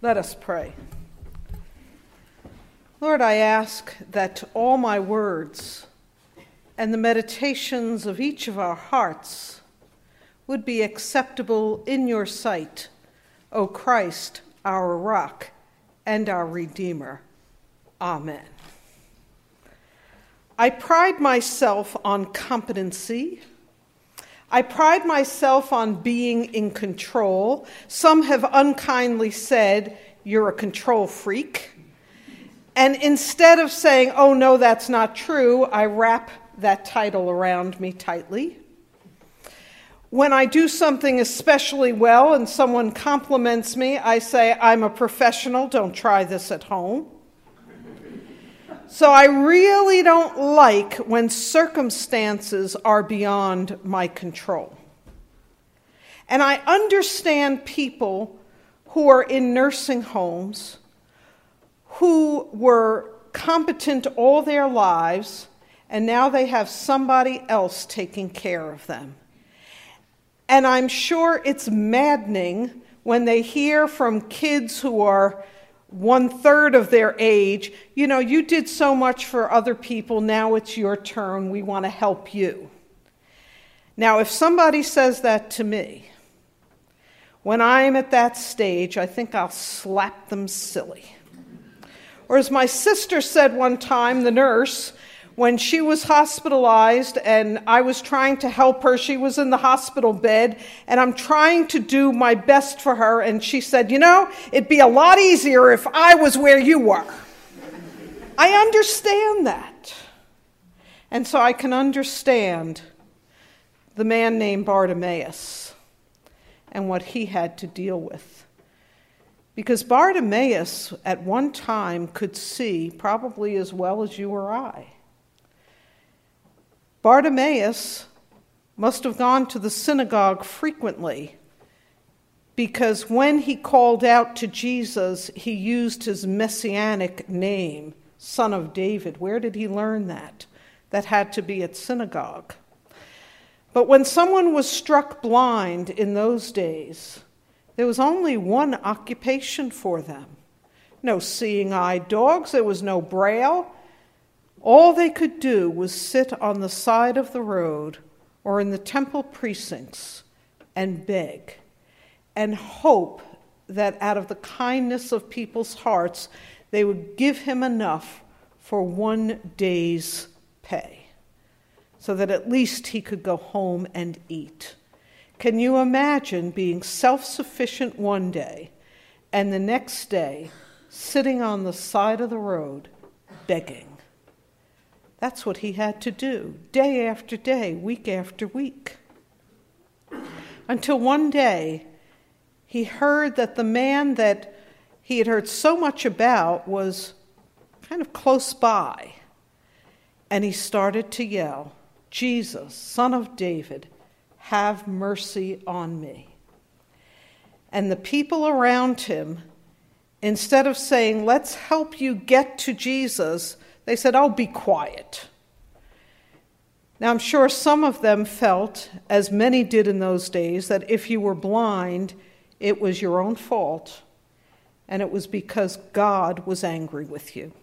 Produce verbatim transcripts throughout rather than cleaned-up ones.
Let us pray. Lord, I ask that all my words and the meditations of each of our hearts would be acceptable in your sight, O Christ, our rock and our Redeemer. Amen. I pride myself on competency. I pride myself on being in control. Some have unkindly said, you're a control freak. And instead of saying, oh no, that's not true, I wrap that title around me tightly. When I do something especially well and someone compliments me, I say, I'm a professional, don't try this at home. So I really don't like when circumstances are beyond my control. And I understand people who are in nursing homes who were competent all their lives, and now they have somebody else taking care of them. And I'm sure it's maddening when they hear from kids who are one third of their age, you know, you did so much for other people, now it's your turn, we want to help you. Now, if somebody says that to me, when I'm at that stage, I think I'll slap them silly. Or as my sister said one time, the nurse, when she was hospitalized and I was trying to help her, she was in the hospital bed, and I'm trying to do my best for her, and she said, you know, it'd be a lot easier if I was where you were. I understand that. And so I can understand the man named Bartimaeus and what he had to deal with. Because Bartimaeus at one time could see probably as well as you or I. Bartimaeus must have gone to the synagogue frequently because when he called out to Jesus, he used his messianic name, Son of David. Where did he learn that? That had to be at synagogue. But when someone was struck blind in those days, there was only one occupation for them. No seeing-eyed dogs, there was no braille. All they could do was sit on the side of the road or in the temple precincts and beg and hope that out of the kindness of people's hearts, they would give him enough for one day's pay so that at least he could go home and eat. Can you imagine being self-sufficient one day and the next day sitting on the side of the road begging? That's what he had to do, day after day, week after week. Until one day, he heard that the man that he had heard so much about was kind of close by. And he started to yell, Jesus, Son of David, have mercy on me. And the people around him, instead of saying, let's help you get to Jesus, they said, oh, be quiet. Now, I'm sure some of them felt, as many did in those days, that if you were blind, it was your own fault, and it was because God was angry with you.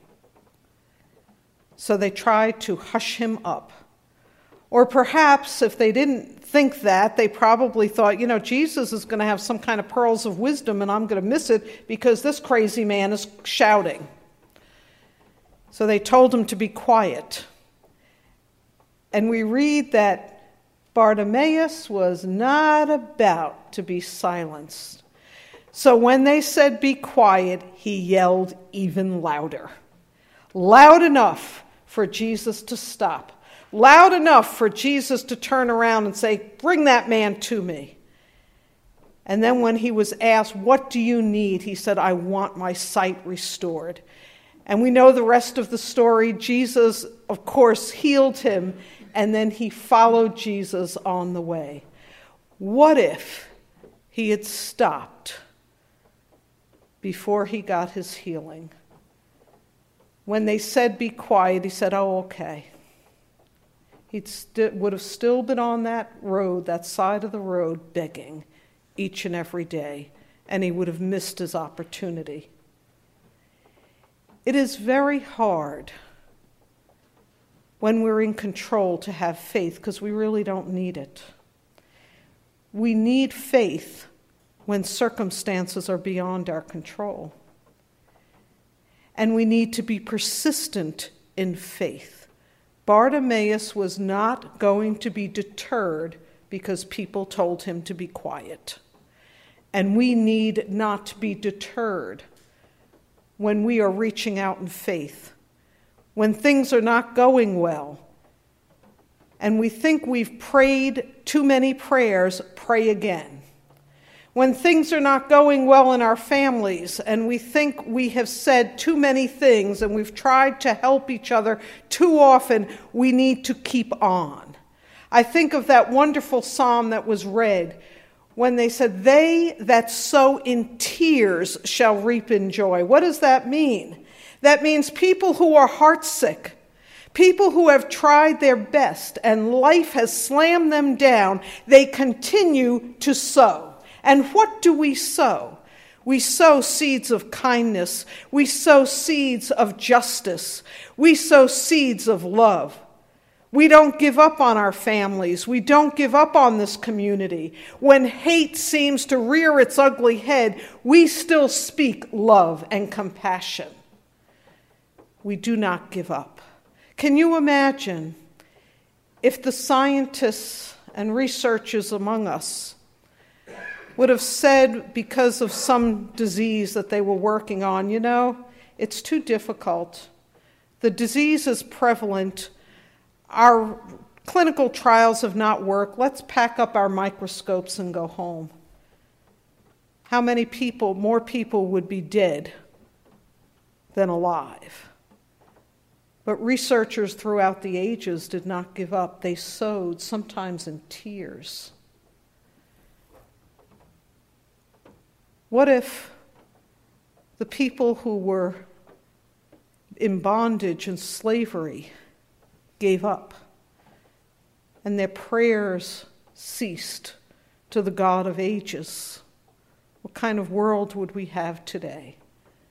So they tried to hush him up. Or perhaps, if they didn't think that, they probably thought, you know, Jesus is going to have some kind of pearls of wisdom, and I'm going to miss it because this crazy man is shouting. So they told him to be quiet. And we read that Bartimaeus was not about to be silenced. So when they said be quiet, he yelled even louder. Loud enough for Jesus to stop. Loud enough for Jesus to turn around and say, bring that man to me. And then when he was asked, what do you need? He said, I want my sight restored. And we know the rest of the story. Jesus, of course, healed him, and then he followed Jesus on the way. What if he had stopped before he got his healing? When they said, be quiet, he said, oh, okay. He st- would have still been on that road, that side of the road, begging each and every day and he would have missed his opportunity. It is very hard when we're in control to have faith because we really don't need it. We need faith when circumstances are beyond our control. And we need to be persistent in faith. Bartimaeus was not going to be deterred because people told him to be quiet. And we need not to be deterred when we are reaching out in faith, when things are not going well, and we think we've prayed too many prayers, pray again. When things are not going well in our families, and we think we have said too many things, and we've tried to help each other too often, we need to keep on. I think of that wonderful psalm that was read, when they said, "They that sow in tears shall reap in joy." What does that mean? That means people who are heartsick, people who have tried their best and life has slammed them down, they continue to sow. And what do we sow? We sow seeds of kindness. We sow seeds of justice. We sow seeds of love. We don't give up on our families. We don't give up on this community. When hate seems to rear its ugly head, we still speak love and compassion. We do not give up. Can you imagine if the scientists and researchers among us would have said, because of some disease that they were working on, you know, it's too difficult. The disease is prevalent. Our clinical trials have not worked. Let's pack up our microscopes and go home. How many people, more people would be dead than alive? But researchers throughout the ages did not give up. They sowed, sometimes in tears. What if the people who were in bondage and slavery gave up, and their prayers ceased to the God of ages? What kind of world would we have today?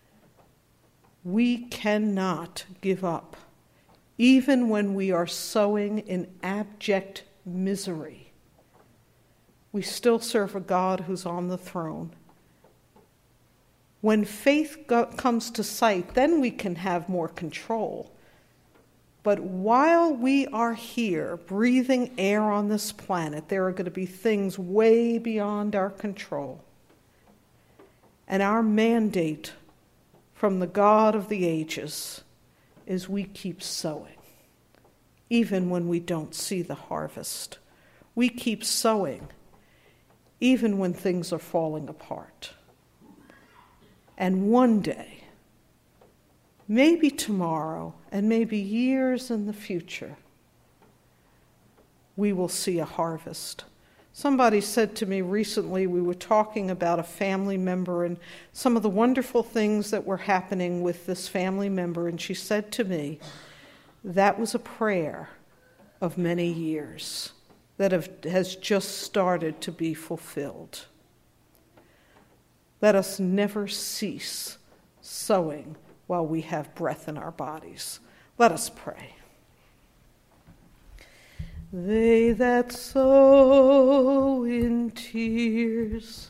We cannot give up, even when we are sowing in abject misery. We still serve a God who's on the throne. When faith go- comes to sight, then we can have more control. But while we are here breathing air on this planet, there are going to be things way beyond our control. And our mandate from the God of the ages is we keep sowing, even when we don't see the harvest. We keep sowing, even when things are falling apart. And one day, maybe tomorrow, and maybe years in the future, we will see a harvest. Somebody said to me recently, we were talking about a family member and some of the wonderful things that were happening with this family member, and she said to me, that was a prayer of many years that have, has just started to be fulfilled. Let us never cease sowing while we have breath in our bodies. Let us pray. They that sow in tears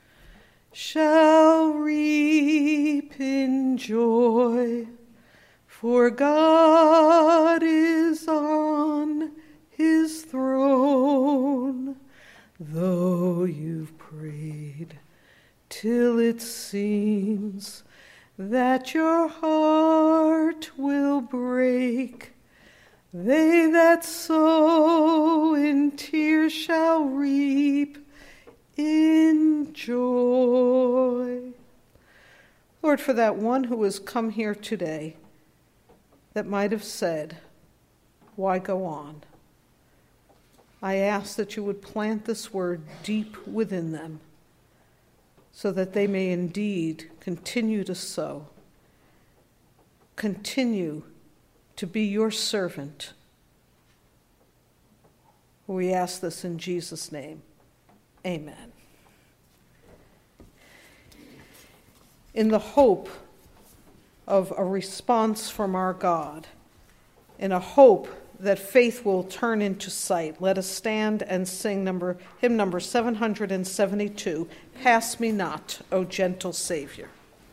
shall reap in joy, for God is on his throne. Though you've prayed till it seems that your heart will break, they that sow in tears shall reap in joy. Lord, for that one who has come here today that might have said, why go on? I ask that you would plant this word deep within them, so that they may indeed continue to sow, continue to be your servant. We ask this in Jesus' name. Amen. in the hope of a response from our God, in a hope that faith will turn into sight. Let us stand and sing number, hymn number seven hundred seventy-two, Pass Me Not, O Gentle Savior.